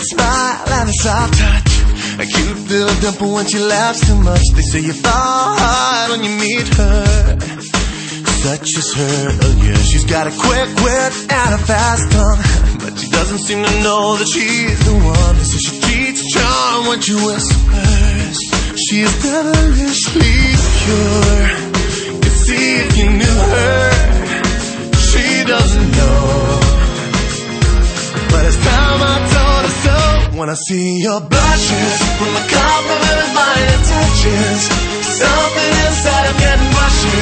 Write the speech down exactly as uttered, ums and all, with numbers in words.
smile and a soft touch, a cute little dimple when she laughs too much. They say you fall hard when you meet her. Such is her allure. She's got a quick wit and a fast tongue, but she doesn't seem to know that she's the one. They say she cheats charm when she whispers. She is devilishly pure. You see if you knew her. She doesn't know, but it's time I told her so. When I see your blushes from the compliment of my touches, something inside of getting brushes.